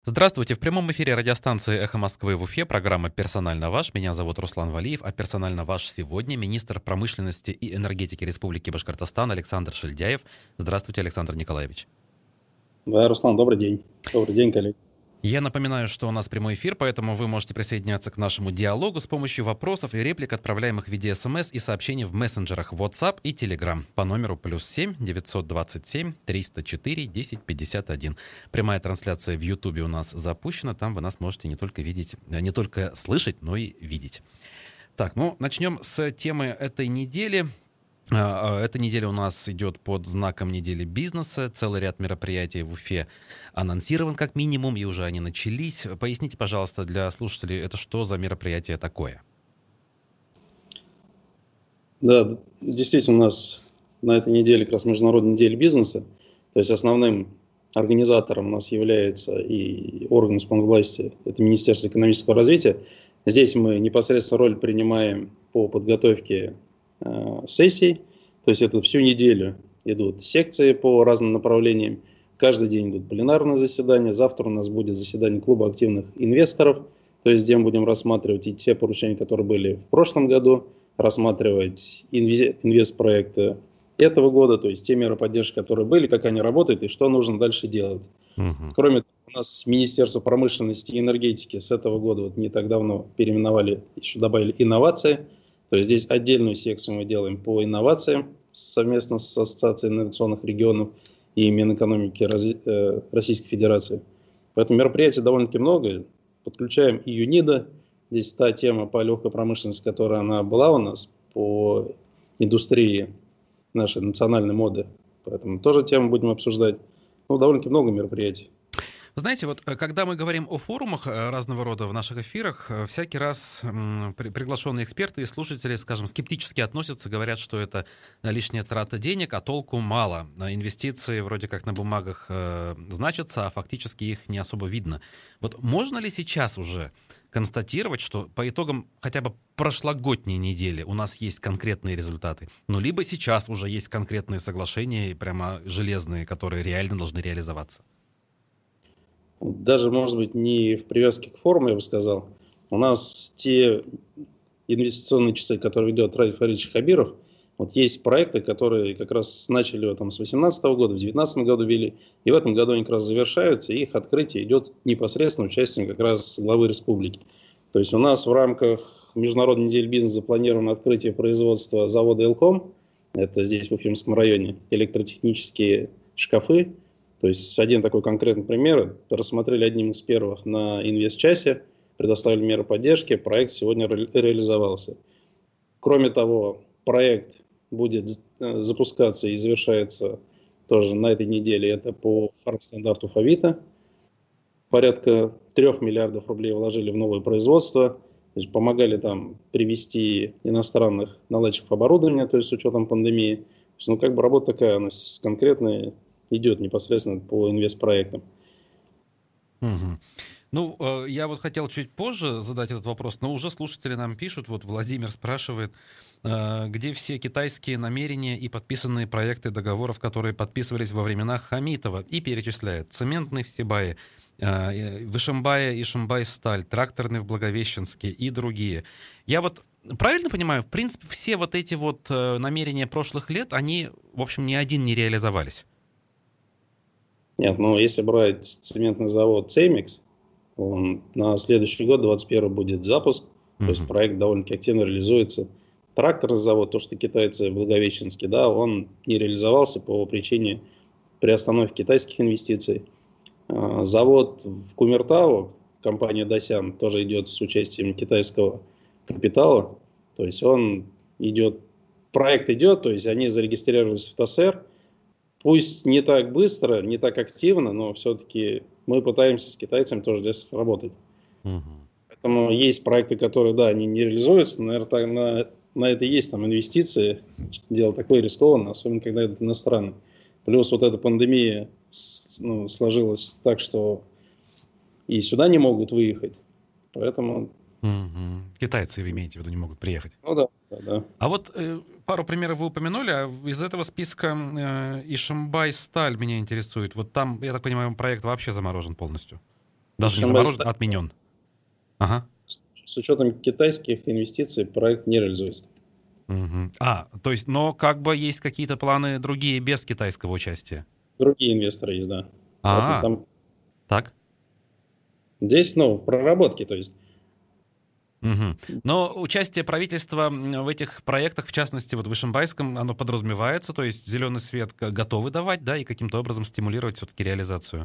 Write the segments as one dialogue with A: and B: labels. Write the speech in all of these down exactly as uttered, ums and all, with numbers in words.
A: Здравствуйте, в прямом эфире радиостанции «Эхо Москвы» в Уфе, программа «Персонально ваш». Меня зовут Руслан Валиев, а персонально ваш сегодня министр промышленности и энергетики Республики Башкортостан Александр Шильдяев. Здравствуйте, Александр Николаевич.
B: Да, Руслан, добрый день. Добрый день, коллеги.
A: Я напоминаю, что у нас прямой эфир, поэтому вы можете присоединяться к нашему диалогу с помощью вопросов и реплик, отправляемых в виде смс и сообщений в мессенджерах WhatsApp и Telegram по номеру плюс семь девятьсот двадцать семь триста четыре десять пятьдесят один. Прямая трансляция в Ютубе у нас запущена, там вы нас можете не только видеть, не только слышать, но и видеть. Так, ну, начнем с темы этой недели. Эта неделя у нас идет под знаком недели бизнеса. Целый ряд мероприятий в Уфе анонсирован как минимум, и уже они начались. Поясните, пожалуйста, для слушателей, это что за мероприятие такое?
B: Да, действительно, у нас на этой неделе как раз Международная неделя бизнеса. То есть основным организатором у нас является и орган исполнительной власти, это Министерство экономического развития. Здесь мы непосредственно роль принимаем по подготовке сессий, то есть это всю неделю идут секции по разным направлениям, каждый день идут пленарные заседания, завтра у нас будет заседание клуба активных инвесторов, то есть где мы будем рассматривать и те поручения, которые были в прошлом году, рассматривать инвестпроекты этого года, то есть те меры поддержки, которые были, как они работают и что нужно дальше делать. Uh-huh. Кроме того, у нас Министерство промышленности и энергетики с этого года, вот не так давно переименовали, еще добавили инновации. То есть здесь отдельную секцию мы делаем по инновациям совместно с Ассоциацией инновационных регионов и Минэкономики Российской Федерации. Поэтому мероприятий довольно-таки много. Подключаем и ЮНИДО. Здесь та тема по легкой промышленности, которая она была у нас по индустрии нашей национальной моды. Поэтому тоже тему будем обсуждать. Ну, довольно-таки много мероприятий.
A: Знаете, вот когда мы говорим о форумах разного рода в наших эфирах, всякий раз приглашенные эксперты и слушатели, скажем, скептически относятся, говорят, что это лишняя трата денег, а толку мало. Инвестиции вроде как на бумагах э, значатся, а фактически их не особо видно. Вот можно ли сейчас уже констатировать, что по итогам хотя бы прошлогодней недели у нас есть конкретные результаты? Ну, либо сейчас уже есть конкретные соглашения, прямо железные, которые реально должны реализоваться?
B: Даже, может быть, не в привязке к форуму, я бы сказал. У нас те инвестиционные часы, которые ведет Раиль Фаридович Хабиров, вот есть проекты, которые как раз начали его там с две тысячи восемнадцатого года, в две тысячи девятнадцатом году вели, и в этом году они как раз завершаются, и их открытие идет непосредственно участием как раз главы республики. То есть у нас в рамках Международной недели бизнеса запланировано открытие производства завода «Элком», это здесь в Уфимском районе, электротехнические шкафы. То есть один такой конкретный пример, рассмотрели одним из первых на инвестчасе, предоставили меры поддержки, проект сегодня ре- реализовался. Кроме того, проект будет запускаться и завершается тоже на этой неделе, это по фармстандарту Фавита. Порядка трех миллиардов рублей вложили в новое производство, то есть помогали там привести иностранных наладчиков оборудования, то есть с учетом пандемии. То есть, ну, как бы работа такая у нас конкретная, идет непосредственно по инвестпроектам.
A: Угу. Ну, э, я вот хотел чуть позже задать этот вопрос, но уже слушатели нам пишут, вот Владимир спрашивает, э, где все китайские намерения и подписанные проекты договоров, которые подписывались во времена Хамитова, и перечисляет: цементный в Сибае, э, в Ишимбае, Ишимбай-Сталь, тракторный в Благовещенске и другие. Я вот правильно понимаю, в принципе, все вот эти вот э, намерения прошлых лет, они, в общем, ни один не реализовались?
B: Нет, ну если брать цементный завод «Цемикс», он на следующий год, двадцать первый, будет запуск, mm-hmm. то есть проект довольно-таки активно реализуется. Тракторный завод, то, что китайцы в Благовещенске, да, он не реализовался по причине приостановки китайских инвестиций. Завод в Кумертау, компания Досян, тоже идет с участием китайского капитала, то есть он идет, проект идет, то есть они зарегистрировались в ТАСЭР. Пусть не так быстро, не так активно, но все-таки мы пытаемся с китайцами тоже здесь работать. Угу. Поэтому есть проекты, которые, да, они не реализуются, наверное, так, на, на это есть там инвестиции. Дело такое рискованное, особенно когда это иностранное. Плюс вот эта пандемия ну, сложилась так, что и сюда не могут выехать. Поэтому...
A: Угу. Китайцы, вы имеете в виду, не могут приехать?
B: Ну да, да, да.
A: А вот э, пару примеров вы упомянули, а из этого списка э, Ишимбай-Сталь меня интересует. Вот там, я так понимаю, проект вообще заморожен полностью. Даже не заморожен, а отменен. Ага.
B: С учетом китайских инвестиций проект не реализуется.
A: Угу. А, то есть, но как бы есть какие-то планы другие без китайского участия?
B: Другие инвесторы есть, да.
A: А,
B: там...
A: так.
B: Здесь, ну, в проработке, то есть.
A: Угу. Но участие правительства в этих проектах, в частности, вот в Ишимбайском, оно подразумевается, то есть зеленый свет готовы давать, да, и каким-то образом стимулировать все-таки реализацию?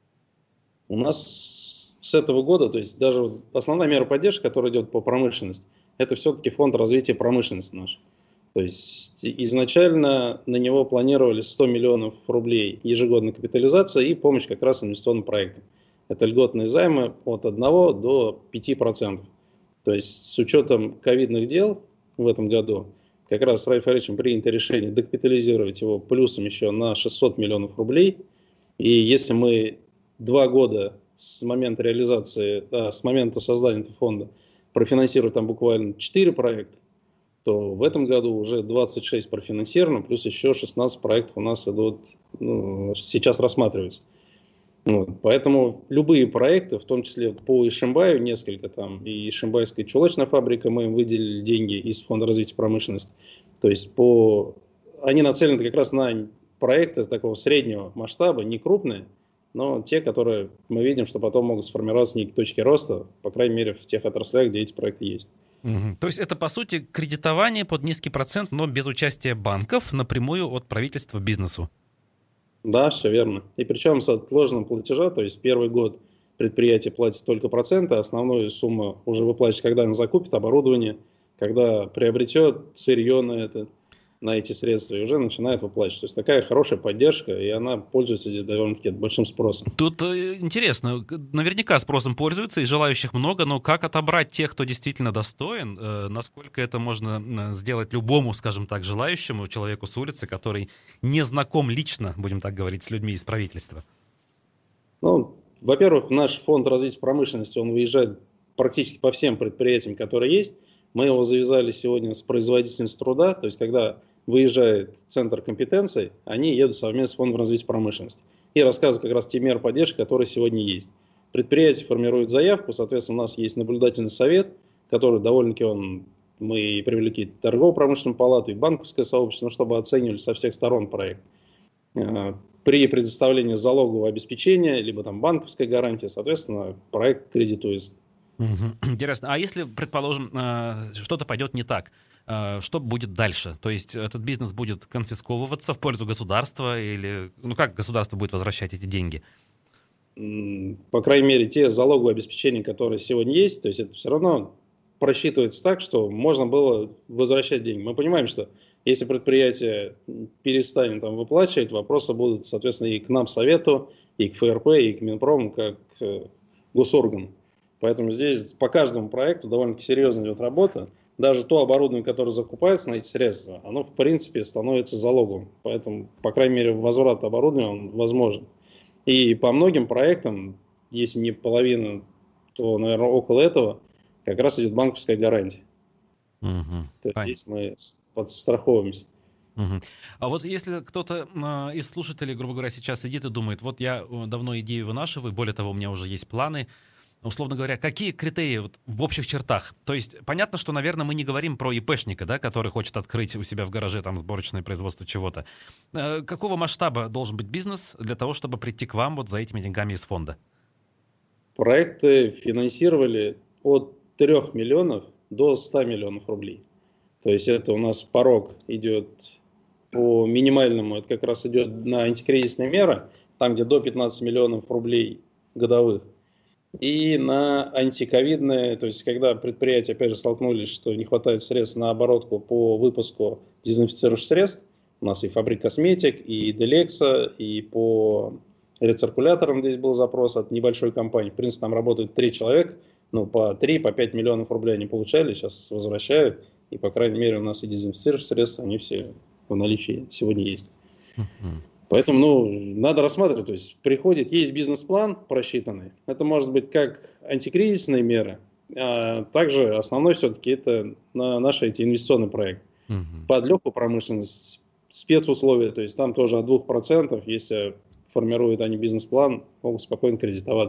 B: У нас с этого года, то есть даже основная мера поддержки, которая идет по промышленности, это все-таки фонд развития промышленности наш. То есть изначально на него планировали сто миллионов рублей ежегодной капитализации и помощь как раз инвестиционным проектам. Это льготные займы от одного до пяти процентов. То есть с учетом ковидных дел в этом году как раз с Райффайзеном принято решение докапитализировать его плюсом еще на шестьсот миллионов рублей. И если мы два года с момента реализации, а, с момента создания этого фонда профинансируем там буквально четыре проекта, то в этом году уже двадцать шесть профинансировано, плюс еще шестнадцать проектов у нас идут, ну, сейчас рассматриваются. Вот. Поэтому любые проекты, в том числе по Ишимбаю, несколько там, и Ишимбайская чулочная фабрика, мы им выделили деньги из Фонда развития промышленности. То есть по... они нацелены как раз на проекты такого среднего масштаба, не крупные, но те, которые мы видим, что потом могут сформироваться некие точки роста, по крайней мере, в тех отраслях, где эти проекты есть.
A: Угу. То есть это, по сути, кредитование под низкий процент, но без участия банков напрямую от правительства бизнесу.
B: Да, все верно. И причем с отложенным платежа, то есть первый год предприятие платит только проценты, а основную сумму уже выплачивает, когда оно закупит оборудование, когда приобретет сырье на это, на эти средства, и уже начинает выплачивать. То есть такая хорошая поддержка, и она пользуется здесь довольно-таки большим спросом.
A: Тут интересно, наверняка спросом пользуются, и желающих много, но как отобрать тех, кто действительно достоин, насколько это можно сделать любому, скажем так, желающему человеку с улицы, который не знаком лично, будем так говорить, с людьми из правительства?
B: Ну, во-первых, наш фонд развития промышленности, он выезжает практически по всем предприятиям, которые есть. Мы его завязали сегодня с производительностью труда, то есть когда выезжает центр компетенций, они едут совместно с Фондом развития промышленности и рассказывают как раз те меры поддержки, которые сегодня есть. Предприятие формирует заявку, соответственно, у нас есть наблюдательный совет, который довольно-таки он, мы привлекли торгово-промышленную палату и банковское сообщество, ну, чтобы оценивали со всех сторон проект. При предоставлении залогового обеспечения, либо там банковской гарантии, соответственно, проект кредитуется.
A: Интересно. А если, предположим, что-то пойдет не так, что будет дальше? То есть этот бизнес будет конфисковываться в пользу государства или, ну как государство будет возвращать эти деньги?
B: По крайней мере, те залоговые обеспечения, которые сегодня есть, то есть это все равно просчитывается так, что можно было возвращать деньги. Мы понимаем, что если предприятие перестанет там выплачивать, вопросы будут, соответственно, и к нам совету, и к ФРП, и к Минпрому, как к госоргану. Поэтому здесь по каждому проекту довольно-таки серьезно идет работа. Даже то оборудование, которое закупается на эти средства, оно в принципе становится залогом. Поэтому, по крайней мере, возврат оборудования он возможен. И по многим проектам, если не половина, то, наверное, около этого как раз идет банковская гарантия.
A: Угу.
B: То есть здесь мы подстраховываемся.
A: Угу. А вот если кто-то э, из слушателей, грубо говоря, сейчас сидит и думает, вот я давно идею вынашиваю, более того, у меня уже есть планы, условно говоря, какие критерии вот в общих чертах? То есть понятно, что, наверное, мы не говорим про ИПшника, да, который хочет открыть у себя в гараже там сборочное производство чего-то. Э, какого масштаба должен быть бизнес для того, чтобы прийти к вам вот за этими деньгами из фонда?
B: Проекты финансировали от трёх миллионов до ста миллионов рублей. То есть это у нас порог идет по минимальному, это как раз идет на антикризисные меры, там где до пятнадцати миллионов рублей годовых. И на антиковидные, то есть когда предприятия опять же столкнулись, что не хватает средств на оборотку по выпуску дезинфицирующих средств, у нас и Фабрик Косметик, и Делекса, и по рециркуляторам здесь был запрос от небольшой компании. В принципе, там работают три человека, ну по три, по пять миллионов рублей они получали, сейчас возвращают. И, по крайней мере, у нас и дезинфицирующие средства, они все в наличии сегодня есть. Uh-huh. Поэтому, ну, надо рассматривать, то есть приходит, есть бизнес-план просчитанный, это может быть как антикризисные меры, а также основной все-таки это на наши эти инвестиционные проекты. Uh-huh. Под легкую промышленность, спецусловия, то есть там тоже от двух процентов, если формируют они бизнес-план, могут спокойно кредитоваться.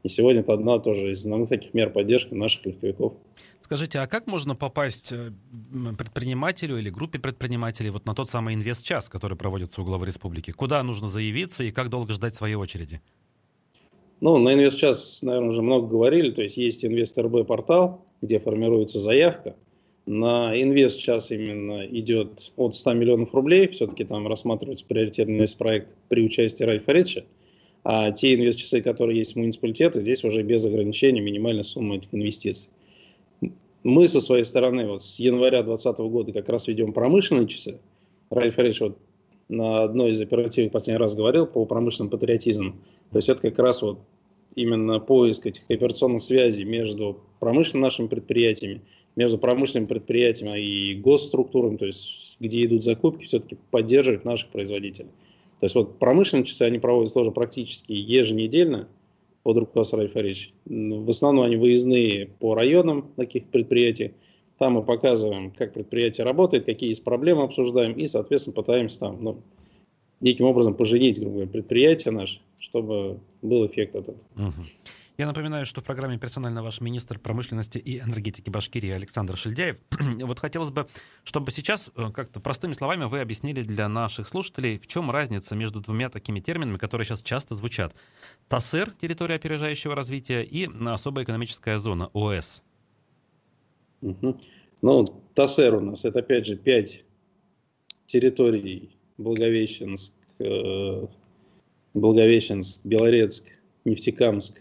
B: И сегодня это одна тоже из основных таких мер поддержки наших легковиков.
A: Скажите, а как можно попасть предпринимателю или группе предпринимателей вот на тот самый инвест-час, который проводится у главы республики? Куда нужно заявиться и как долго ждать своей очереди?
B: Ну, на инвест-час, наверное, уже много говорили. То есть есть Инвест-РБ-портал, где формируется заявка. На инвест-час именно идет от ста миллионов рублей. Все-таки там рассматривается приоритетный инвестпроект при участии Ральфа Фаридовича. А те инвест-часы, которые есть в муниципалитете, здесь уже без ограничений минимальная сумма этих инвестиций. Мы со своей стороны вот с января две тысячи двадцатого года как раз ведем промышленные часы. Ральф Фаридович вот на одной из оперативных последний раз говорил по промышленному патриотизму. То есть это как раз вот именно поиск этих операционных связей между промышленными нашими предприятиями, между промышленными предприятиями и госструктурами, то есть где идут закупки, все-таки поддерживать наших производителей. То есть вот промышленные часы, они проводятся тоже практически еженедельно под руководством Ральфа Фаридовича. В основном они выездные по районам таких предприятий. Там мы показываем, как предприятие работает, какие есть проблемы обсуждаем и, соответственно, пытаемся там, ну, неким образом поженить, грубо говоря, предприятие наше, чтобы был эффект от этого.
A: Угу. Я напоминаю, что в программе персонально ваш министр промышленности и энергетики Башкирии Александр Шильдяев. Вот хотелось бы, чтобы сейчас как-то простыми словами вы объяснили для наших слушателей, в чем разница между двумя такими терминами, которые сейчас часто звучат. ТАСЭР, территория опережающего развития, и особая экономическая зона, ОЭС.
B: Угу. Ну, ТАСЭР у нас, это опять же пять территорий: Благовещенск, э, Благовещенск, Белорецк, Нефтекамск,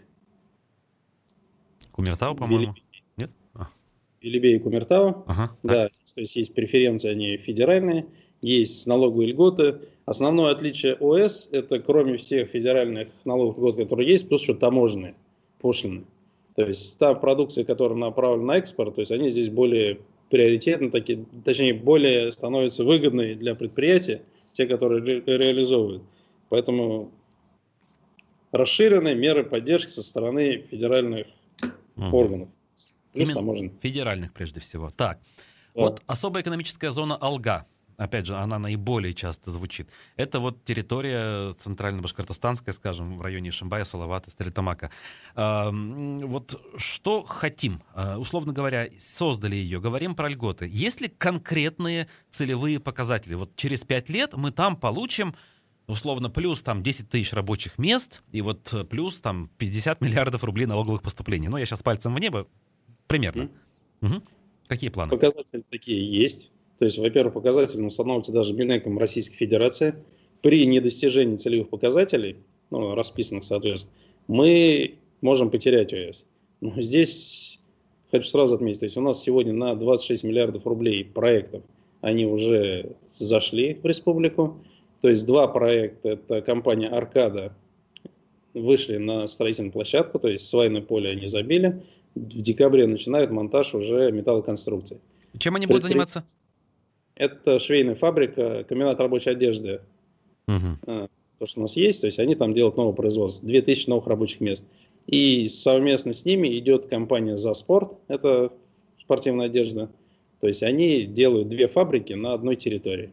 A: Кумертау, по-моему? Нет? А.
B: Белебей и Кумертау.
A: Ага,
B: да, то есть есть преференции, они федеральные, есть налоговые льготы. Основное отличие ОЭС — это кроме всех федеральных налоговых льгот, которые есть, плюс еще таможенные, пошлины. То есть та продукция, которая направлена на экспорт, то есть они здесь более приоритетны, такие, точнее более становятся выгодны для предприятий, те, которые ре- реализовывают. Поэтому расширенные меры поддержки со стороны федеральных угу. органов.
A: Плюс таможенных. Федеральных прежде всего. Так, да. Вот особая экономическая зона Алга. Опять же, она наиболее часто звучит. Это вот территория центрально-башкортостанская, скажем, в районе Ишимбая, Салавата, Стерлитамака. А, вот что хотим? А, условно говоря, создали ее, говорим про льготы. Есть ли конкретные целевые показатели? Вот через пять лет мы там получим, условно, плюс там десять тысяч рабочих мест и вот плюс там пятьдесят миллиардов рублей налоговых поступлений. Ну, я сейчас пальцем в небо. Примерно. Mm. Угу. Какие планы?
B: Показатели такие есть. То есть, во-первых, показатели устанавливаются даже Минэком Российской Федерации. При недостижении целевых показателей, ну, расписанных, соответственно, мы можем потерять ОЭС. Но здесь хочу сразу отметить, то есть у нас сегодня на двадцать шесть миллиардов рублей проектов, они уже зашли в республику. То есть два проекта, это компания «Аркада», вышли на строительную площадку, то есть свайное поле они забили. В декабре начинают монтаж уже металлоконструкций.
A: Чем они будут заниматься?
B: Это швейная фабрика, комбинат рабочей одежды. Угу. То, что у нас есть, то есть они там делают новое производство. две тысячи новых рабочих мест. И совместно с ними идет компания «За спорт», это спортивная одежда. То есть они делают две фабрики на одной территории.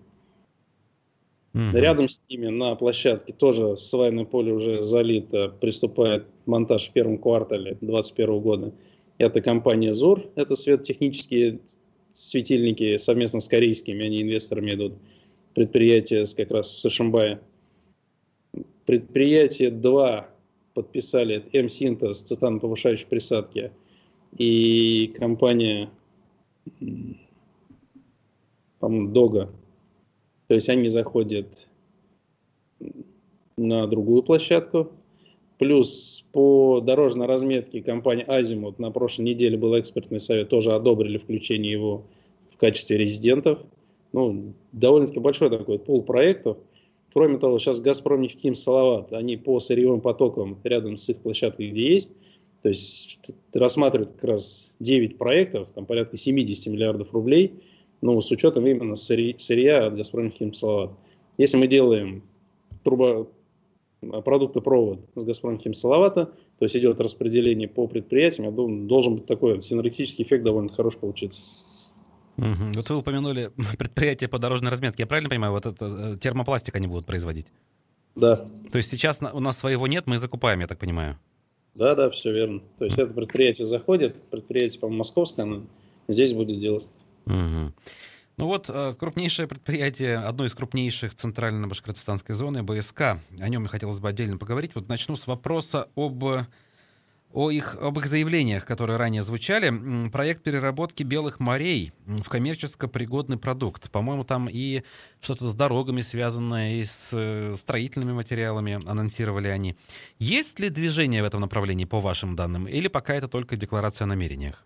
B: Угу. Рядом с ними на площадке тоже свайное поле уже залито, приступает монтаж в первом квартале две тысячи двадцать первого года. Это компания «ЗУР», это светотехнические светильники совместно с корейскими, они инвесторами идут. Предприятие как раз с Ишимбая. Предприятие два подписали М-Синтез, цитаноповышающие присадки, и компания, по-моему, Дога. То есть они заходят на другую площадку. Плюс по дорожной разметке компания «Азимут» на прошлой неделе был экспертный совет, тоже одобрили включение его в качестве резидентов. Ну, довольно-таки большой такой пул проектов. Кроме того, сейчас «Газпром» нефтехим Салават, они по сырьевым потокам рядом с их площадкой, где есть, то есть рассматривают как раз девять проектов, там порядка семьдесят миллиардов рублей, ну, с учетом именно сырья, сырья от «Газпром» нефтехим Салават. Если мы делаем трубо продуктопровод с «Газпром» нефтехим Салавата, то есть идет распределение по предприятиям, я думаю, должен быть такой синергетический эффект довольно хороший получиться.
A: Угу. Вот вы упомянули предприятие по дорожной разметке. Я правильно понимаю, вот это термопластик они будут производить?
B: Да.
A: То есть сейчас у нас своего нет, мы закупаем, я так понимаю?
B: Да, да, все верно. То есть это предприятие заходит, предприятие, по-моему, московское, оно здесь будет делать.
A: Угу. Ну вот, крупнейшее предприятие, одно из крупнейших центрально-башкортостанской зоны, БСК. О нем мне хотелось бы отдельно поговорить. Вот начну с вопроса об, о их, об их заявлениях, которые ранее звучали. Проект переработки белых морей в коммерческо-пригодный продукт. По-моему, там и что-то с дорогами связанное, и с строительными материалами анонсировали они. Есть ли движение в этом направлении, по вашим данным, или пока это только декларация о намерениях?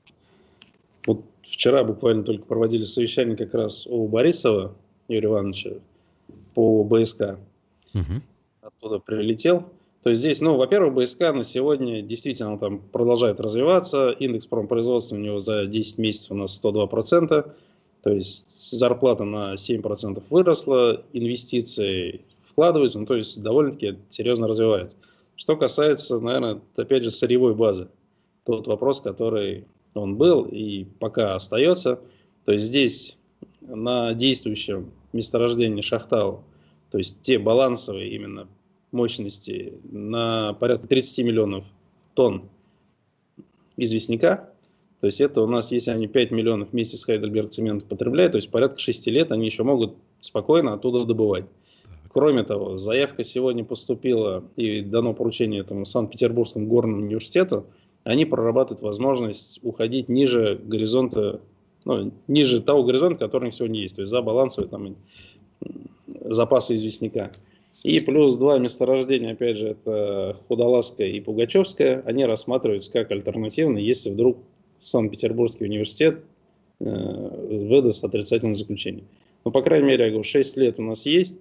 B: Вот вчера буквально только проводили совещание как раз у Борисова Юрия Ивановича по БСК.
A: Угу.
B: Оттуда прилетел. То есть здесь, ну, во-первых, БСК на сегодня действительно там продолжает развиваться. Индекс промпроизводства у него за десять месяцев у нас сто два процента. То есть зарплата на семь процентов выросла, инвестиции вкладываются, ну, то есть довольно-таки серьезно развивается. Что касается, наверное, опять же, сырьевой базы. Тот вопрос, который он был и пока остается. То есть здесь на действующем месторождении Шахтау, то есть те балансовые именно мощности на порядка тридцать миллионов тонн известняка. То есть это у нас, если они пять миллионов вместе с Heidelberg цементом потребляют, то есть порядка шести лет они еще могут спокойно оттуда добывать. Кроме того, заявка сегодня поступила и дано поручение этому Санкт-Петербургскому горному университету. Они прорабатывают возможность уходить ниже горизонта, ну, ниже того горизонта, который у них сегодня есть, то есть за балансовые там, запасы известняка. И плюс два месторождения, опять же, это Худолазское и Пугачевское, они рассматриваются как альтернативные, если вдруг Санкт-Петербургский университет э, выдаст отрицательное заключение. Ну, по крайней мере, я говорю, шесть лет у нас есть.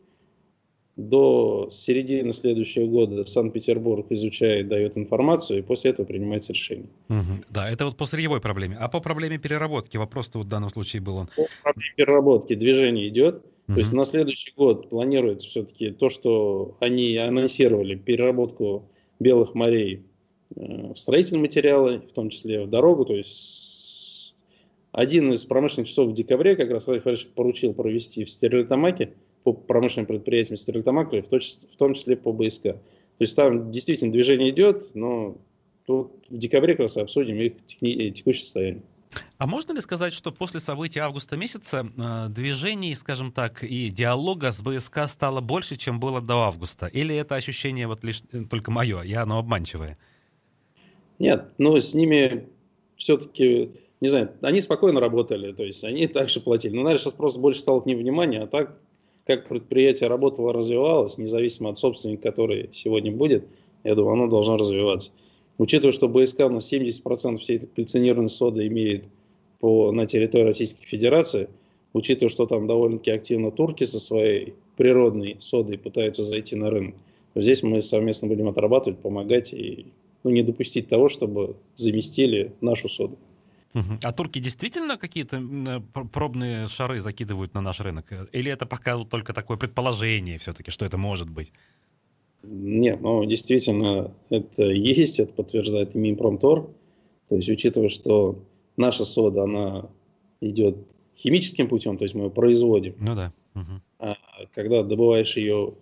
B: До середины следующего года Санкт-Петербург изучает, дает информацию, и после этого принимается решение.
A: Угу. Да, это вот по сырьевой проблеме. А по проблеме переработки вопрос-то вот в данном случае был он.
B: По проблеме переработки движение идет.
A: Угу.
B: То есть на следующий год планируется все-таки то, что они анонсировали, переработку белых морей в строительные материалы, в том числе в дорогу. То есть один из промышленных часов в декабре как раз Владимир Владимирович поручил провести в Стерлитамаке по промышленным предприятиям Стерлитамака, в том числе по БСК. То есть там действительно движение идет, но тут в декабре как раз обсудим их техни- текущее состояние.
A: А можно ли сказать, что после событий августа месяца э, движений, скажем так, и диалога с БСК стало больше, чем было до августа? Или это ощущение вот лишь только мое, и оно обманчивое?
B: Нет, но с ними все-таки, не знаю, они спокойно работали, то есть они также платили. Но, наверное, сейчас просто больше стало к ним внимания, а так, как предприятие работало, развивалось, независимо от собственника, который сегодня будет, я думаю, оно должно развиваться. Учитывая, что БСК у нас семьдесят процентов всей этой кальцинированной соды имеет по, на территории Российской Федерации, учитывая, что там довольно-таки активно турки со своей природной содой пытаются зайти на рынок, то здесь мы совместно будем отрабатывать, помогать и ну, не допустить того, чтобы заместили нашу соду.
A: А турки действительно какие-то пробные шары закидывают на наш рынок? Или это пока только такое предположение все-таки, что это может быть?
B: Нет, ну действительно это есть, это подтверждает и Минпромторг. То есть учитывая, что наша сода, она идет химическим путем, то есть мы ее производим.
A: Ну да. Угу.
B: А когда добываешь ее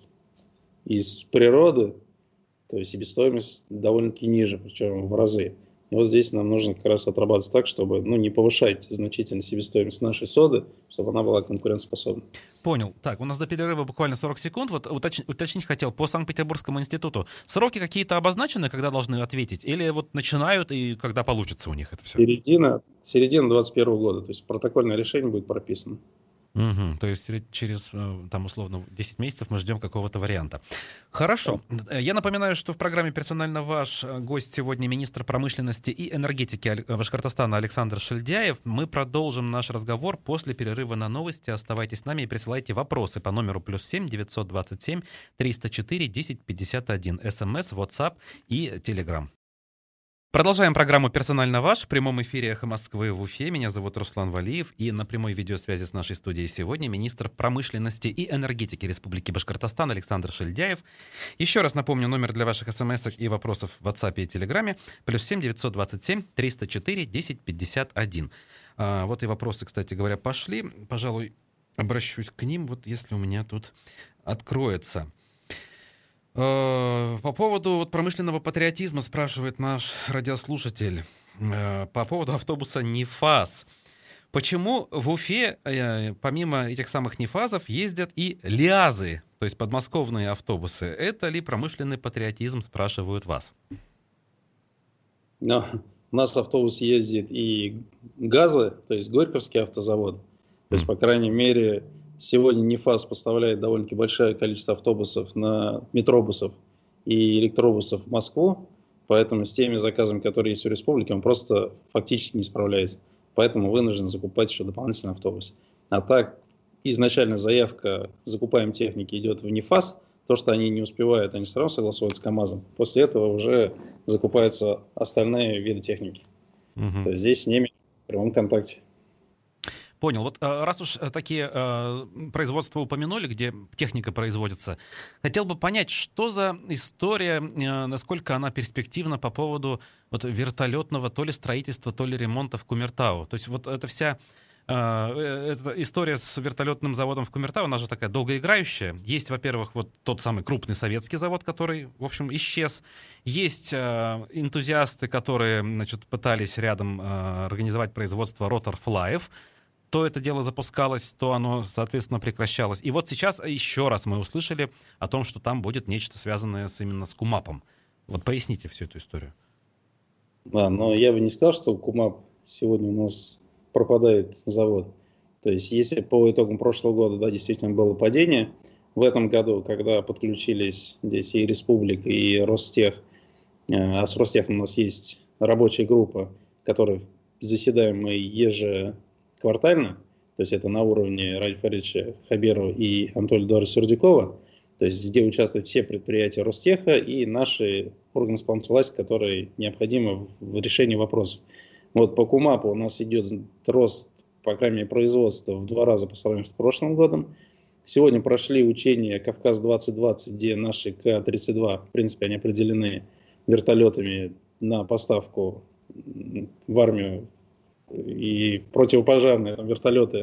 B: из природы, то есть себестоимость довольно-таки ниже, причем в разы. И вот здесь нам нужно как раз отрабатывать так, чтобы ну, не повышать значительно себестоимость нашей соды, чтобы она была конкурентоспособна.
A: Понял. Так, у нас до перерыва буквально сорок секунд. Вот уточ... уточнить хотел по Санкт-Петербургскому институту. Сроки какие-то обозначены, когда должны ответить? Или вот начинают и когда получится у них это все?
B: Середина, середина двадцать первого года. То есть протокольное решение будет прописано.
A: Угу, то есть через, там, условно, десять месяцев мы ждем какого-то варианта. Хорошо. Я напоминаю, что в программе «Персонально ваш» гость сегодня министр промышленности и энергетики Башкортостана Александр Шильдяев. Мы продолжим наш разговор после перерыва на новости. Оставайтесь с нами и присылайте вопросы по номеру плюс семь девятьсот двадцать семь триста четыре десять пятьдесят один. СМС, WhatsApp и Telegram. Продолжаем программу «Персонально ваш» в прямом эфире «Эхо Москвы» в Уфе. Меня зовут Руслан Валиев. И на прямой видеосвязи с нашей студией сегодня министр промышленности и энергетики Республики Башкортостан Александр Шильдяев. Еще раз напомню, номер для ваших смс и вопросов в WhatsApp и Телеграме плюс семь девятьсот двадцать семь триста четыре десять пятьдесят один. А, вот и вопросы, кстати говоря, пошли. Пожалуй, обращусь к ним, вот если у меня тут откроется. По поводу вот промышленного патриотизма спрашивает наш радиослушатель. По поводу автобуса НИФАС. Почему в Уфе, помимо этих самых НИФАСов, ездят и ЛиАЗы, то есть подмосковные автобусы? Это ли промышленный патриотизм, спрашивают вас?
B: Но у нас автобус ездит и ГАЗы, то есть Горьковский автозавод. То есть, по крайней мере, сегодня НИФАС поставляет довольно-таки большое количество автобусов на метробусов и электробусов в Москву. Поэтому с теми заказами, которые есть в республике, он просто фактически не справляется. Поэтому вынужден закупать еще дополнительный автобус. А так, изначально заявка «закупаем техники» идет в НИФАС. То, что они не успевают, они все равно согласуют с КАМАЗом. После этого уже закупаются остальные виды техники. Угу. То есть здесь с ними в прямом контакте.
A: Понял. Вот раз уж такие э, производства упомянули, где техника производится, хотел бы понять, что за история, э, насколько она перспективна по поводу вот, вертолетного то ли строительства, то ли ремонта в Кумертау. То есть вот эта вся э, эта история с вертолетным заводом в Кумертау, она же такая долгоиграющая. Есть, во-первых, вот тот самый крупный советский завод, который, в общем, исчез. Есть э, энтузиасты, которые, значит, пытались рядом э, организовать производство роторфлаев. То это дело запускалось, то оно, соответственно, прекращалось. И вот сейчас еще раз мы услышали о том, что там будет нечто связанное с, именно с КУМАПом. Вот поясните всю эту историю.
B: Да, но я бы не сказал, что КУМАП сегодня у нас пропадает завод. То есть, если по итогам прошлого года, да, действительно было падение, в этом году, когда подключились здесь и Республика, и Ростех, а с Ростехом у нас есть рабочая группа, которая заседаем мы ежегодно, квартально, то есть это на уровне Ради Фаридовича Хаберова и Анатолия Эдуардовича Сердюкова, то есть где участвуют все предприятия Ростеха и наши органы исполнительной власти, которые необходимы в решении вопросов. Вот по КУМАПу у нас идет рост, по крайней мере, производства в два раза по сравнению с прошлым годом. Сегодня прошли учения Кавказ двадцать двадцать, где наши К тридцать два, в принципе, они определены вертолетами на поставку в армию и противопожарные там, вертолеты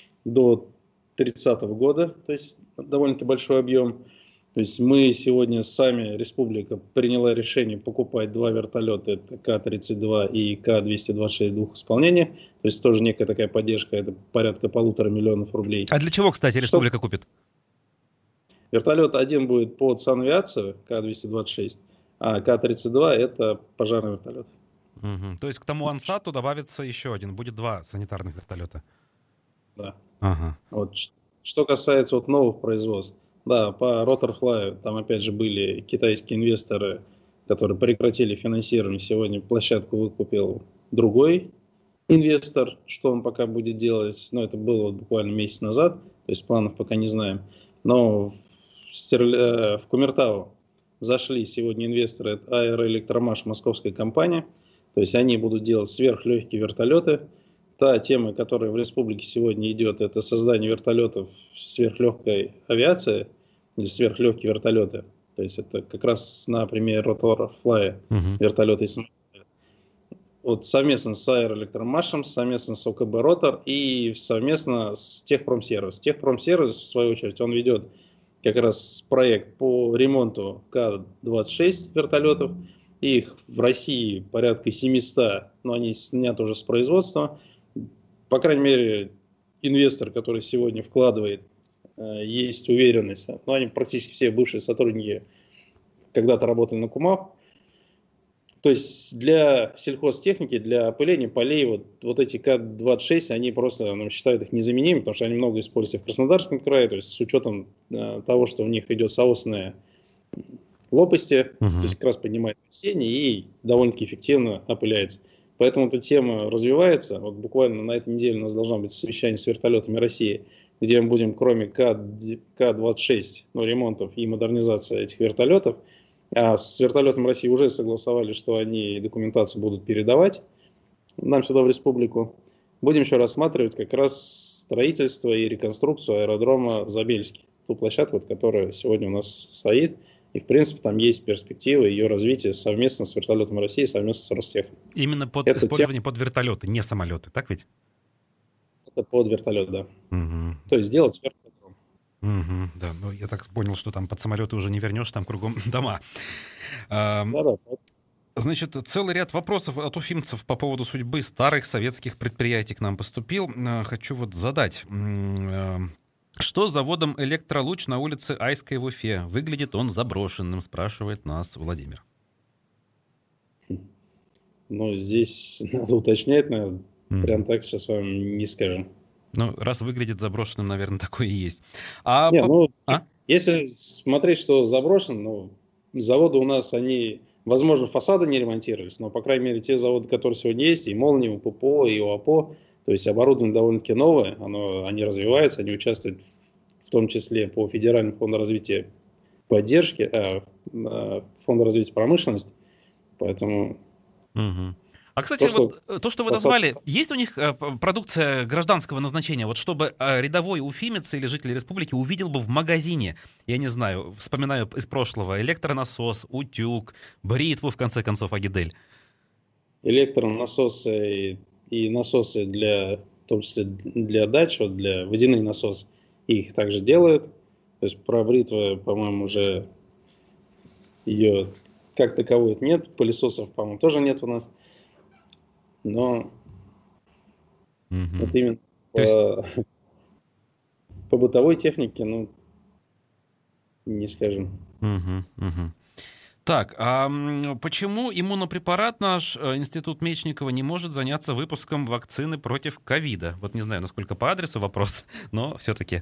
B: до тридцатого года, то есть довольно-таки большой объем. То есть мы сегодня сами, республика, приняла решение покупать два вертолета, это К тридцать два и К двести двадцать шесть двух исполнения. То есть тоже некая такая поддержка, это порядка полутора миллионов рублей.
A: А для чего, кстати, республика Что? купит?
B: Вертолет один будет под санавиацию, К двести двадцать шесть, а К тридцать два это пожарный вертолет.
A: Угу. То есть к тому Ансату добавится еще один, будет два санитарных вертолета.
B: Да.
A: Ага.
B: Вот. Что касается вот новых производств, да, по роторфлаю там опять же были китайские инвесторы, которые прекратили финансирование. Сегодня площадку выкупил другой инвестор. Что он пока будет делать? Ну, это было вот буквально месяц назад, то есть планов пока не знаем. Но в, Стерле... в Кумертау зашли сегодня инвесторы, это Аэроэлектромаш, московская компания. То есть они будут делать сверхлегкие вертолеты. Та тема, которая в республике сегодня идет, это создание вертолетов сверхлегкой авиации или сверхлегкие вертолеты. То есть это как раз на примере роторфлая uh-huh. вертолеты и самолеты. Вот совместно с Аэроэлектромашем, совместно с ОКБ «Ротор» и совместно с Техпромсервис. Техпромсервис, в свою очередь, он ведет как раз проект по ремонту К двадцать шесть вертолетов. Их в России порядка семьсот, но они сняты уже с производства. По крайней мере, инвестор, который сегодня вкладывает, есть уверенность. Но они практически все бывшие сотрудники когда-то работали на КУМАП. То есть для сельхозтехники, для опыления полей, вот, вот эти К двадцать шесть, они просто ну, считают их незаменимыми, потому что они много используются в Краснодарском крае, то есть с учетом э, того, что у них идет соосная лопасти, uh-huh. то есть как раз поднимает насение и довольно-таки эффективно опыляется. Поэтому эта тема развивается. Вот буквально на этой неделе у нас должно быть совещание с вертолетами России, где мы будем, кроме К двадцать шесть, ну, ремонтов и модернизации этих вертолетов, а с вертолетом России уже согласовали, что они документацию будут передавать нам сюда в республику. Будем еще рассматривать как раз строительство и реконструкцию аэродрома Забельский. Ту площадку, которая сегодня у нас стоит. И, в принципе, там есть перспективы ее развития совместно с вертолетом России, совместно с Ростехом.
A: Именно под это использование тем... под вертолеты, не самолеты, так ведь?
B: Это под вертолет, да.
A: Угу.
B: То есть сделать вертолет.
A: Угу, да, ну я так понял, что там под самолеты уже не вернешь, там кругом дома.
B: Да-да.
A: Значит, целый ряд вопросов от уфимцев по поводу судьбы старых советских предприятий к нам поступил. Хочу вот задать. Что с заводом «Электролуч» на улице Айской в Уфе? Выглядит он заброшенным, спрашивает нас Владимир.
B: Ну, здесь надо уточнять, наверное.
A: Mm.
B: Прям так сейчас вам не скажем.
A: Ну, раз выглядит заброшенным, наверное, такое и есть. А,
B: не,
A: по...
B: ну,
A: а?
B: Если смотреть, что заброшен, ну, заводы у нас, они, возможно, фасады не ремонтировались, но, по крайней мере, те заводы, которые сегодня есть, и «Молния», и ППО, и ОАПО, то есть оборудование довольно-таки новое, оно, они развиваются, они участвуют в том числе по Федеральному фонду развития поддержки, э, Фонда развития промышленности, поэтому...
A: Угу. А, кстати, то, вот что, то, что вы назвали, есть у них продукция гражданского назначения, вот чтобы рядовой уфимец или житель республики увидел бы в магазине, я не знаю, вспоминаю из прошлого, электронасос, утюг, бритву, в конце концов, Агидель.
B: Электронасосы и насосы, для, в том числе для дач, вот для водяные насосы, их также делают. То есть про бритву, по-моему, уже ее как таковой нет, пылесосов, по-моему, тоже нет у нас. Но угу. вот именно по, есть... по бытовой технике, ну, не скажем.
A: Угу, угу. Так, а почему иммунопрепарат наш, Институт Мечникова, не может заняться выпуском вакцины против ковида? Вот не знаю, насколько по адресу вопрос, но все-таки.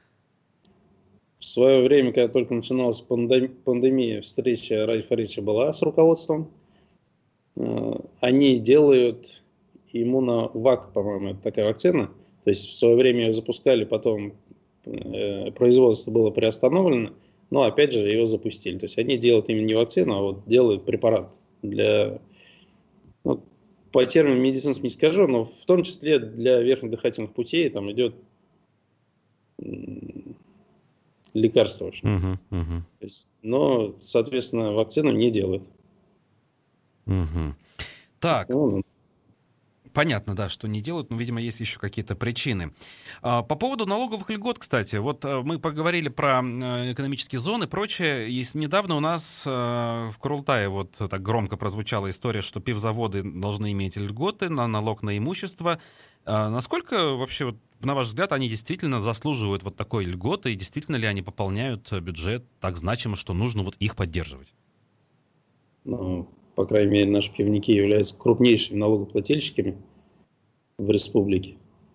B: В свое время, когда только начиналась пандемия, встреча Ральфа Рича была с руководством. Они делают иммуновак, по-моему, это такая вакцина. То есть в свое время ее запускали, потом э, производство было приостановлено, но опять же ее запустили. То есть они делают именно не вакцину, а вот делают препарат для, ну, по термину медицински не скажу, но в том числе для верхних дыхательных путей там идет лекарство. В общем.
A: Uh-huh, uh-huh.
B: То есть, но, соответственно, вакцину не делают.
A: Угу. Так, ну, понятно, да, что не делают, но, видимо, есть еще какие-то причины. По поводу налоговых льгот, кстати, вот мы поговорили про экономические зоны и прочее. И недавно у нас в Курултае вот так громко прозвучала история, что пивзаводы должны иметь льготы на налог на имущество. Насколько вообще, вот, на ваш взгляд, они действительно заслуживают вот такой льготы, и действительно ли они пополняют бюджет так значимо, что нужно вот их поддерживать?
B: Ну, по крайней мере, наши пивники являются крупнейшими налогоплательщиками в республике.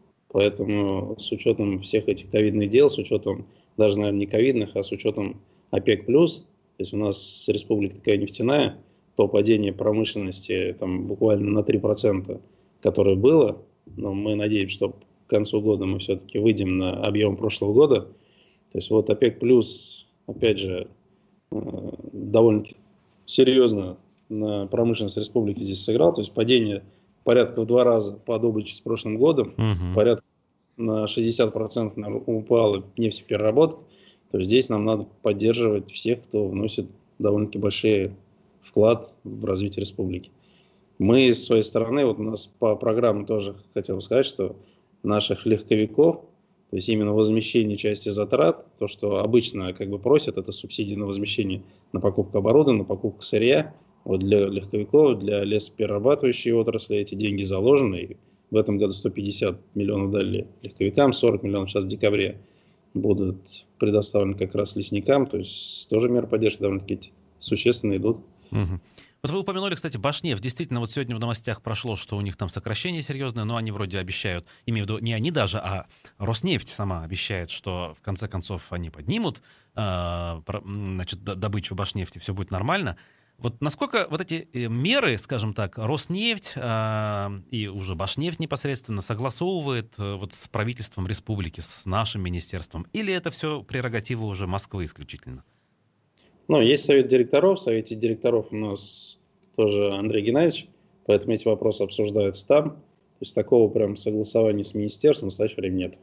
B: Поэтому с учетом всех этих ковидных дел, с учетом даже, наверное, не ковидных, а с учетом ОПЕК+, то есть у нас республика такая нефтяная, то падение промышленности там, буквально на три процента, которое было, но мы надеемся, что к концу года мы все-таки выйдем на объем прошлого года. То есть вот ОПЕК+, опять же, довольно-таки серьезно на промышленность республики здесь сыграл, то есть падение порядка в два раза по добыче с прошлым годом, uh-huh. порядка на шестьдесят процентов упала нефтепереработка, то есть здесь нам надо поддерживать всех, кто вносит довольно-таки большой вклад в развитие республики. Мы с своей стороны, вот у нас по программе тоже хотел бы сказать, что наших легковиков, то есть именно возмещение части затрат, то, что обычно как бы просят, это субсидии на возмещение на покупку оборудования, на покупку сырья. Вот для легковиков, для лесоперерабатывающей отрасли эти деньги заложены. И в этом году сто пятьдесят миллионов дали легковикам, сорок миллионов сейчас в декабре будут предоставлены как раз лесникам. То есть тоже меры поддержки довольно-таки существенно идут.
A: Угу. Вот вы упомянули, кстати, Башнефть. Действительно, вот сегодня в новостях прошло, что у них там сокращение серьезное, но они вроде обещают, имею в виду, не они даже, а Роснефть сама обещает, что в конце концов они поднимут э, значит, добычу Башнефти, все будет нормально. Вот насколько вот эти меры, скажем так, Роснефть э, и уже Башнефть непосредственно согласовывает э, вот с правительством республики, с нашим министерством, или это все прерогатива уже Москвы исключительно?
B: Ну, есть совет директоров, в совете директоров у нас тоже Андрей Геннадьевич, поэтому эти вопросы обсуждаются там. То есть такого прям согласования с министерством в настоящее время нет.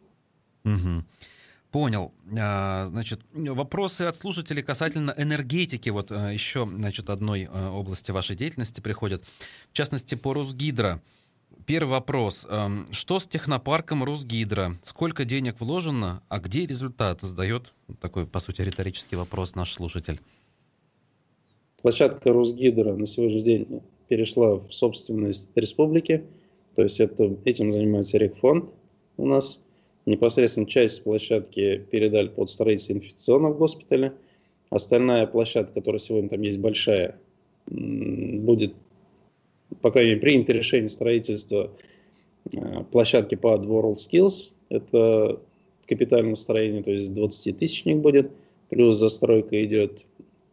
A: Угу. Понял. Значит, вопросы от слушателей касательно энергетики. Вот еще, значит, одной области вашей деятельности приходят. В частности, по Росгидро. Первый вопрос. Эм, Что с технопарком Русгидро? Сколько денег вложено, а где результат? Задает такой, по сути, риторический вопрос наш слушатель.
B: Площадка Русгидро на сегодняшний день перешла в собственность республики, то есть это, этим занимается Рекфонд у нас. Непосредственно часть площадки передали под строительство инфекционного госпиталя. Остальная площадка, которая сегодня там есть большая, будет, по крайней мере, принято решение строительства площадки под WorldSkills. Это капитальное строение, то есть двадцатитысячник будет, плюс застройка идет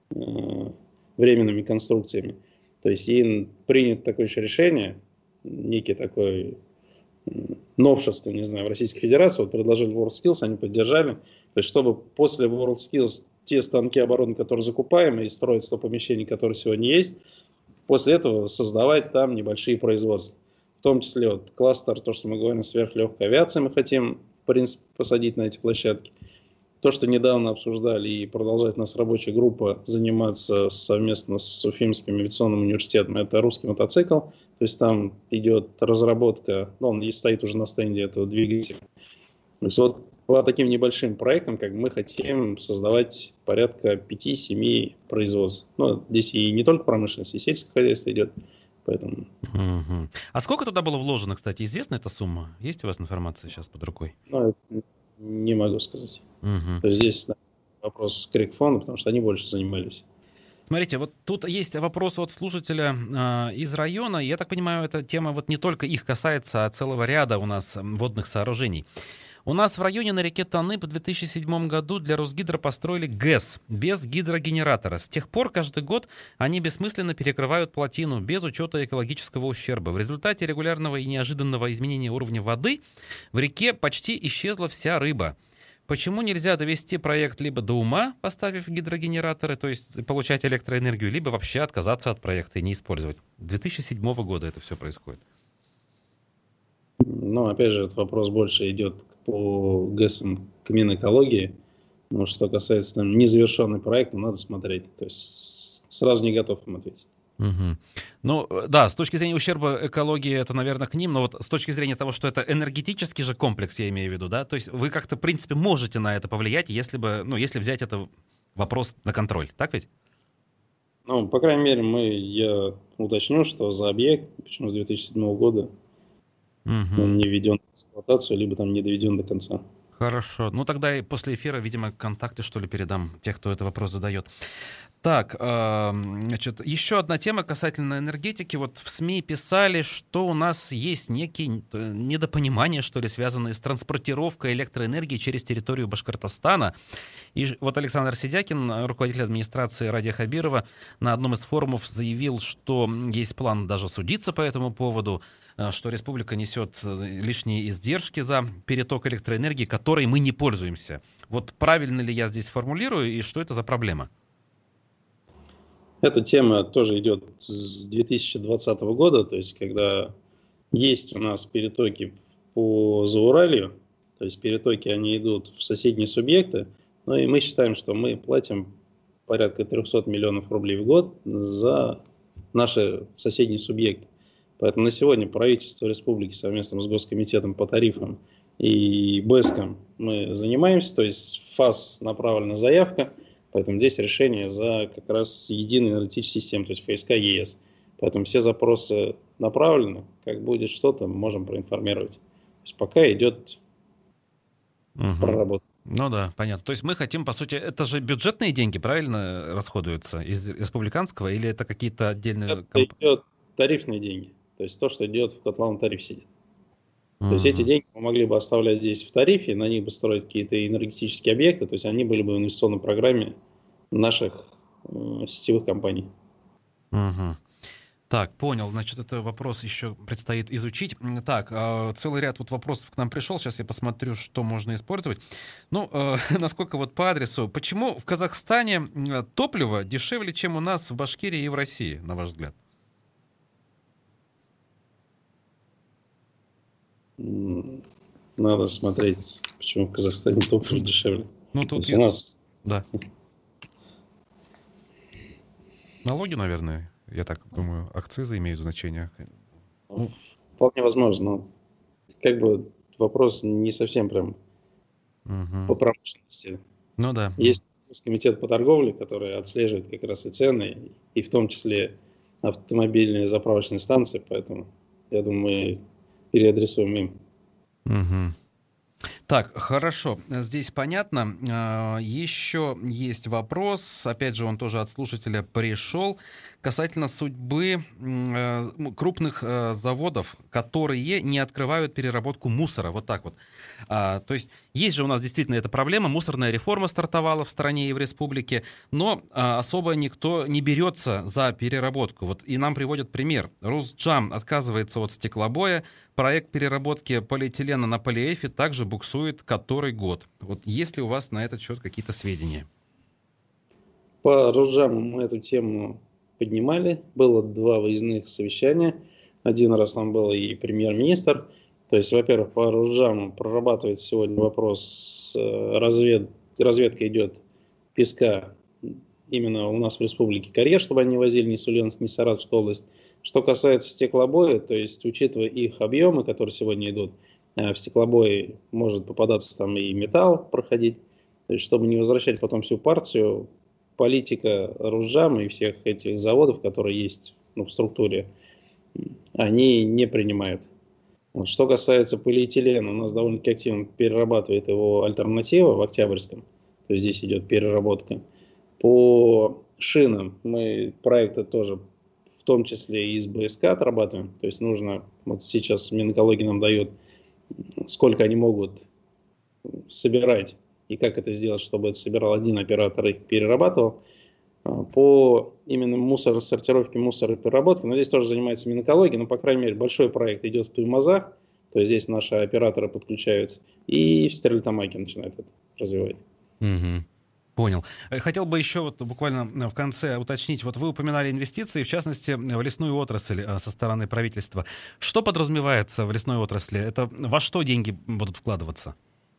B: временными конструкциями. То есть и принято такое же решение, некий такой новшество, не знаю, в Российской Федерации, вот предложили WorldSkills, они поддержали, то есть чтобы после WorldSkills те станки оборудования, которые закупаем, и строятся то помещение, которое сегодня есть, после этого создавать там небольшие производства. В том числе вот кластер, то, что мы говорим, сверхлегкой авиации, мы хотим, в принципе, посадить на эти площадки. То, что недавно обсуждали и продолжает у нас рабочая группа заниматься совместно с Уфимским авиационным университетом, это русский мотоцикл. То есть там идет разработка, ну, он и стоит уже на стенде этого двигателя. То есть вот по таким небольшим проектам, как мы хотим создавать порядка пяти-семи производств. Ну, здесь и не только промышленность, и сельское хозяйство идет. Поэтому...
A: Угу. А сколько туда было вложено, кстати, известна эта сумма? Есть у вас информация сейчас под рукой?
B: Ну, не могу сказать.
A: Угу.
B: То есть здесь да, вопрос к Рекфонду, потому что они больше занимались.
A: Смотрите, вот тут есть вопрос от слушателя э, из района. Я так понимаю, эта тема вот не только их касается, а целого ряда у нас водных сооружений. У нас в районе на реке Таныпь в две тысячи седьмом году для Росгидро построили ГЭС без гидрогенератора. С тех пор каждый год они бессмысленно перекрывают плотину без учета экологического ущерба. В результате регулярного и неожиданного изменения уровня воды в реке почти исчезла вся рыба. Почему нельзя довести проект либо до ума, поставив гидрогенераторы, то есть получать электроэнергию, либо вообще отказаться от проекта и не использовать? С две тысячи седьмого года это все происходит.
B: Ну, опять же, этот вопрос больше идет по ГЭСам к Минэкологии. Но что касается там, незавершенный проект, надо смотреть. То есть сразу не готов им ответить.
A: Угу. Ну, да, с точки зрения ущерба экологии, это, наверное, к ним, но вот с точки зрения того, что это энергетический же комплекс, я имею в виду, да, то есть вы как-то, в принципе, можете на это повлиять, если бы, ну, если взять это вопрос на контроль, так ведь?
B: Ну, по крайней мере, мы, я уточню, что за объект, почему с две тысячи седьмого года,
A: угу.
B: он не введен в эксплуатацию, либо там не доведен до конца.
A: Хорошо. Ну, тогда и после эфира, видимо, контакты, что ли, передам тех, кто этот вопрос задает. Так, значит, еще одна тема касательно энергетики. Вот в СМИ писали, что у нас есть некие недопонимания, что ли, связанные с транспортировкой электроэнергии через территорию Башкортостана. И вот Александр Сидякин, руководитель администрации Радия Хабирова, на одном из форумов заявил, что есть план даже судиться по этому поводу, что республика несет лишние издержки за переток электроэнергии, которой мы не пользуемся. Вот правильно ли я здесь формулирую, и что это за проблема?
B: Эта тема тоже идет с две тысячи двадцатого года, то есть когда есть у нас перетоки по Зауралью, то есть перетоки, они идут в соседние субъекты, ну и мы считаем, что мы платим порядка триста миллионов рублей в год за наши соседние субъекты. Поэтому на сегодня правительство республики совместно с Госкомитетом по тарифам и БЭСКом мы занимаемся, то есть в ФАС направлена заявка. Поэтому здесь решение за как раз единую энергетическую систему, то есть ФСК ЕС. Поэтому все запросы направлены. Как будет что-то, мы можем проинформировать. То есть пока идет
A: угу.
B: проработка.
A: Ну да, понятно. То есть мы хотим, по сути, это же бюджетные деньги, правильно, расходуются из республиканского, или это какие-то отдельные...
B: Это комп... идет тарифные деньги. То есть то, что идет в котловом тарифе сидит.
A: Угу.
B: То есть эти деньги мы могли бы оставлять здесь в тарифе, на них бы строить какие-то энергетические объекты, то есть они были бы в инвестиционной программе наших э, сетевых компаний.
A: Угу. Так, понял. Значит, это вопрос еще предстоит изучить. Так, э, целый ряд вот вопросов к нам пришел. Сейчас я посмотрю, что можно использовать. Ну, э, насколько вот по адресу. Почему в Казахстане топливо дешевле, чем у нас в Башкирии и в России, на ваш взгляд?
B: Надо смотреть, почему в Казахстане топливо дешевле.
A: Ну, тут
B: я... у нас...
A: Да. Налоги, наверное, я так думаю, акцизы имеют значение.
B: Ну, Вполне возможно, но как бы вопрос не совсем прям по
A: Угу.
B: промышленности.
A: Ну да.
B: Есть комитет по торговле, который отслеживает как раз и цены, и в том числе автомобильные заправочные станции, поэтому я думаю, мы переадресуем им.
A: Угу. Так, хорошо, здесь понятно. А, Еще есть вопрос, опять же, он тоже от слушателя пришел, касательно судьбы м, э, м, крупных э, заводов, которые не открывают переработку мусора, вот так вот. А, То есть есть же у нас действительно эта проблема, мусорная реформа стартовала в стране и в республике, но а, особо никто не берется за переработку. Вот и нам приводят пример. Русджам отказывается от стеклобоя, проект переработки полиэтилена на полиэфе также буксует который год. Вот есть ли у вас на этот счет какие-то сведения?
B: По Росжаму мы эту тему поднимали, было два выездных совещания, один раз там был и премьер-министр. То есть, во-первых, по Росжаму прорабатывается сегодня вопрос, э, развед... разведка идет песка именно у нас в республике Карьер, чтобы они не возили ни Сульянск, ни Саратовскую область. Что касается стеклобоя, то есть, учитывая их объемы, которые сегодня идут, в стеклобое может попадаться там и металл проходить. То есть, чтобы не возвращать потом всю партию, политика Русджама и всех этих заводов, которые есть, ну, в структуре, они не принимают. Вот. Что касается полиэтилена, у нас довольно-таки активно перерабатывает его альтернатива в Октябрьском. То есть здесь идет переработка. По шинам мы проекты тоже в том числе и из БСК отрабатываем. То есть нужно, вот сейчас Минэкология нам дает, сколько они могут собирать и как это сделать, чтобы это собирал один оператор и перерабатывал. По именно мусоросортировке, мусоропереработке, но здесь тоже занимается Минэкология, но, по крайней мере, большой проект идет в Туймазах, то есть здесь наши операторы подключаются, и в Стерлитамаке начинают это развивать.
A: Угу. Понял. Хотел бы еще вот буквально в конце уточнить. Вот вы упоминали инвестиции, в частности, в лесную отрасль со стороны правительства. Что подразумевается в лесной отрасли? Это во что деньги будут вкладываться?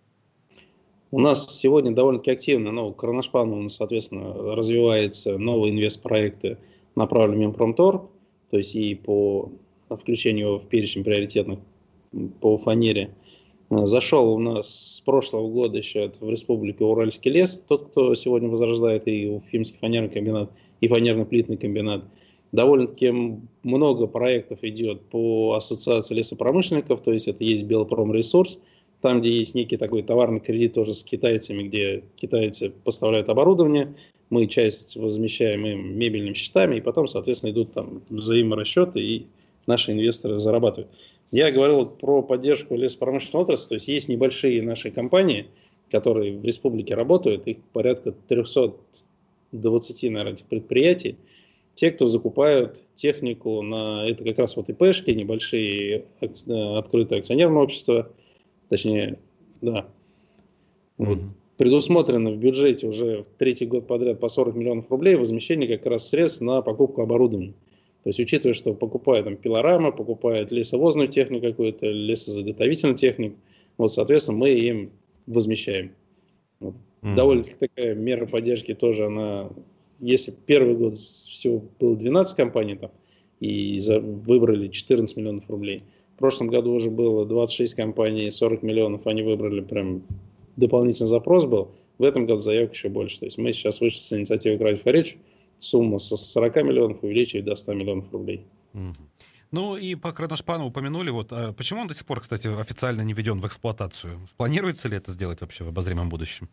B: У нас сегодня довольно-таки активно, ну, Кроношпану, соответственно, развиваются новые инвестпроекты, направленные Минпромторг, то есть и по включению его в перечень приоритетных по фанере. Зашел у нас с прошлого года еще в республике Уральский лес, тот, кто сегодня возрождает и Уфимский фанерный комбинат, и фанерно-плитный комбинат. Довольно-таки много проектов идет по ассоциации лесопромышленников, то есть это есть Белпромресурс, там, где есть некий такой товарный кредит тоже с китайцами, где китайцы поставляют оборудование, мы часть возмещаем им мебельными счетами, и потом, соответственно, идут там взаиморасчеты, и наши инвесторы зарабатывают. Я говорил про поддержку лесопромышленной отрасли, то есть есть небольшие наши компании, которые в республике работают, их порядка триста двадцать, наверное, предприятий. Те, кто закупают технику на это как раз вот ИПшки, небольшие открытые акционерные общества, точнее, да, вот,
A: Угу.
B: предусмотрено в бюджете уже в третий год подряд по сорок миллионов рублей возмещение как раз средств на покупку оборудования. То есть, учитывая, что покупают там пилорамы, покупают лесовозную технику какую-то, лесозаготовительную технику, вот, соответственно, мы им возмещаем. Вот.
A: Угу.
B: Довольно-таки такая мера поддержки тоже, она, если первый год всего было двенадцать компаний там, и за, выбрали четырнадцать миллионов рублей, в прошлом году уже было двадцать шесть компаний, сорок миллионов, они выбрали, прям дополнительный запрос был, в этом году заявок еще больше. То есть мы сейчас вышли с инициативой «Грать Форечь», сумму со сорока миллионов увеличивать до ста миллионов рублей.
A: Угу. Ну и по Кроношпану упомянули, вот, а почему он до сих пор, кстати, официально не введен в эксплуатацию? Планируется ли это сделать вообще в обозримом будущем?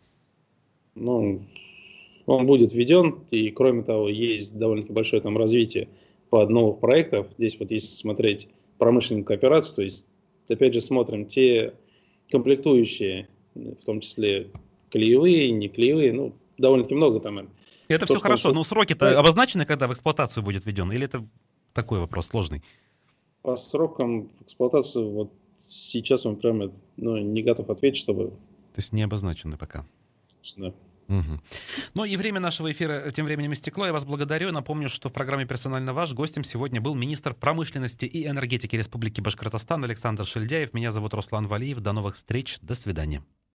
B: Ну, он будет введен, и кроме того, есть довольно-таки большое там развитие по новых проектов. Здесь вот если смотреть промышленную кооперацию, то есть опять же смотрим те комплектующие, в том числе клеевые, не клеевые, ну, довольно-таки много там.
A: Это
B: То,
A: все хорошо,
B: что...
A: но сроки-то обозначены, когда в эксплуатацию будет введен? Или это такой вопрос сложный?
B: По срокам в эксплуатацию вот сейчас он прямо, ну, не готов ответить, чтобы...
A: То есть не обозначены пока.
B: Да.
A: Угу. Ну и время нашего эфира тем временем истекло. Я вас благодарю. Напомню, что в программе «Персонально ваш» гостем сегодня был министр промышленности и энергетики Республики Башкортостан Александр Шильдяев. Меня зовут Руслан Валиев. До новых встреч. До свидания.